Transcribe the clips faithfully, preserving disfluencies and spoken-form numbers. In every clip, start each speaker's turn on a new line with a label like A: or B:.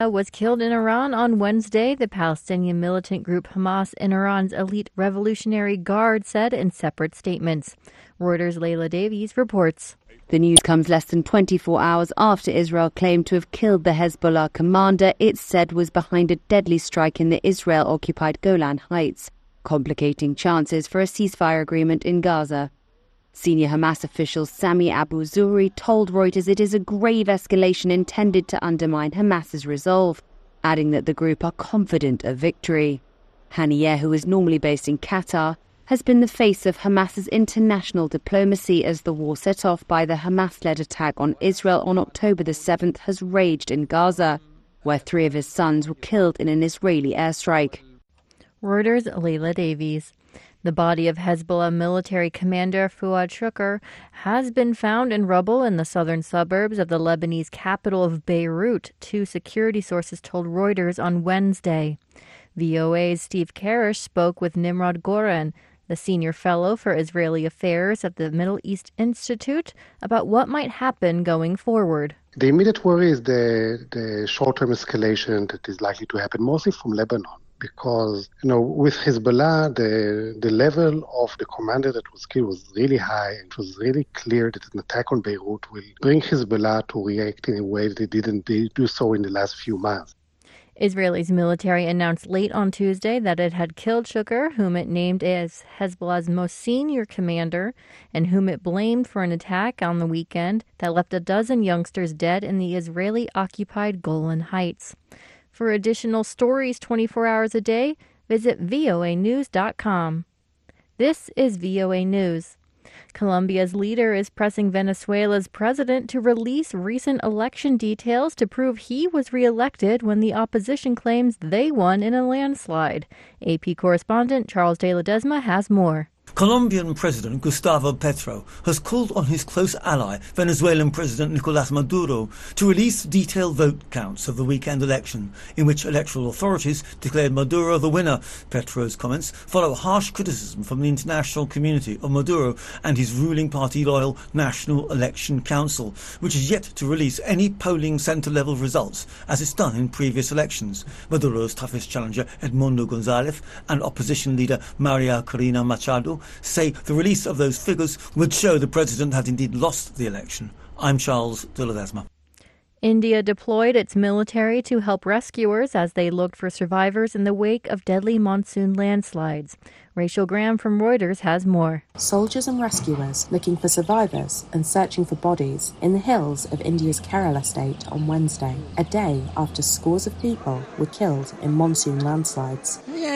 A: was killed in Iran on Wednesday, the Palestinian militant group Hamas and Iran's elite Revolutionary Guard said in separate statements. Reuters' Layla Davies reports.
B: The news comes less than twenty-four hours after Israel claimed to have killed the Hezbollah commander it said was behind a deadly strike in the Israel-occupied Golan Heights, complicating chances for a ceasefire agreement in Gaza. Senior Hamas official Sami Abu Zuhri told Reuters it is a grave escalation intended to undermine Hamas's resolve, adding that the group are confident of victory. Haniyeh, who is normally based in Qatar, has been the face of Hamas's international diplomacy as the war set off by the Hamas-led attack on Israel on October the seventh has raged in Gaza, where three of his sons were killed in an Israeli airstrike.
A: Reuters' Layla Davies. The body of Hezbollah military commander Fuad Shukr has been found in rubble in the southern suburbs of the Lebanese capital of Beirut, two security sources told Reuters on Wednesday. V O A's Steve Karish spoke with Nimrod Goren, the senior fellow for Israeli affairs at the Middle East Institute, about what might happen going forward.
C: The immediate worry is the, the short-term escalation that is likely to happen, mostly from Lebanon. Because, you know, with Hezbollah, the the level of the commander that was killed was really high. It was really clear that an attack on Beirut will bring Hezbollah to react in a way that it didn't do so in the last few months.
A: Israel's military announced late on Tuesday that it had killed Shukr, whom it named as Hezbollah's most senior commander, and whom it blamed for an attack on the weekend that left a dozen youngsters dead in the Israeli-occupied Golan Heights. For additional stories twenty-four hours a day, visit V O A news dot com. This is V O A News. Colombia's leader is pressing Venezuela's president to release recent election details to prove he was reelected when the opposition claims they won in a landslide. A P correspondent Charles de Ledesma has more.
D: Colombian President Gustavo Petro has called on his close ally, Venezuelan President Nicolás Maduro, to release detailed vote counts of the weekend election, in which electoral authorities declared Maduro the winner. Petro's comments follow harsh criticism from the international community of Maduro and his ruling party-loyal National Election Council, which is yet to release any polling centre-level results, as it's done in previous elections. Maduro's toughest challenger, Edmundo González, and opposition leader Maria Corina Machado say the release of those figures would show the president had indeed lost the election. I'm Charles de Ledesma.
A: India deployed its military to help rescuers as they looked for survivors in the wake of deadly monsoon landslides. Rachel Graham from Reuters has more.
E: Soldiers and rescuers looking for survivors and searching for bodies in the hills of India's Kerala state on Wednesday, a day after scores of people were killed in monsoon landslides.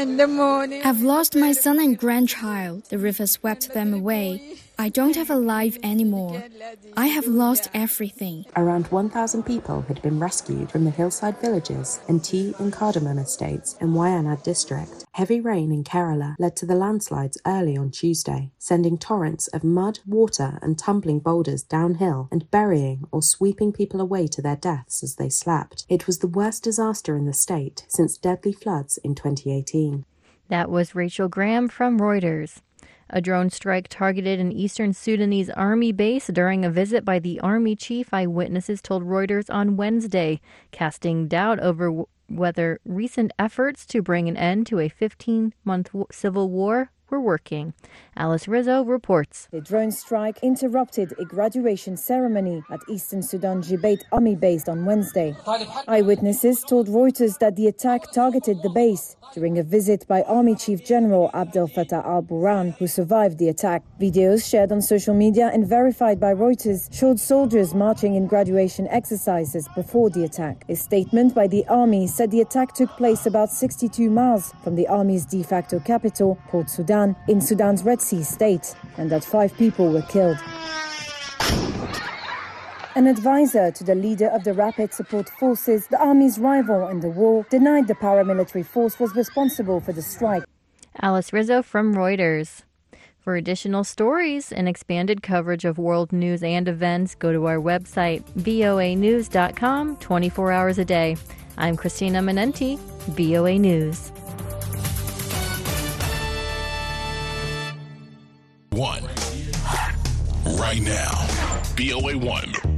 F: I've lost my son and grandchild. The river swept them away. I don't have a life anymore. I have lost everything.
E: Around one thousand people had been rescued from the hillside villages and tea and cardamom estates in Wayanad district. Heavy rain in Kerala led to the landslides early on Tuesday, sending torrents of mud, water and tumbling boulders downhill and burying or sweeping people away to their deaths as they slept. It was the worst disaster in the state since deadly floods in twenty eighteen.
A: That was Rachel Graham from Reuters. A drone strike targeted an eastern Sudanese army base during a visit by the army chief, eyewitnesses told Reuters on Wednesday, casting doubt over w- whether recent efforts to bring an end to a fifteen-month w- civil war were working. Alice Rizzo reports.
G: The drone strike interrupted a graduation ceremony at Eastern Sudan Jibate Army Base on Wednesday. Eyewitnesses told Reuters that the attack targeted the base during a visit by Army Chief General Abdel Fattah al-Burhan, who survived the attack. Videos shared on social media and verified by Reuters showed soldiers marching in graduation exercises before the attack. A statement by the army said the attack took place about sixty-two miles from the army's de facto capital, Port Sudan, in Sudan's Red Sea state, and that five people were killed. An advisor to the leader of the Rapid Support Forces, the army's rival in the war, denied the paramilitary force was responsible for the strike.
A: Alice Rizzo from Reuters. For additional stories and expanded coverage of world news and events, go to our website, V O A news dot com, twenty-four hours a day. I'm Christina Manenti, V O A News.
H: One. Right now. B O A one.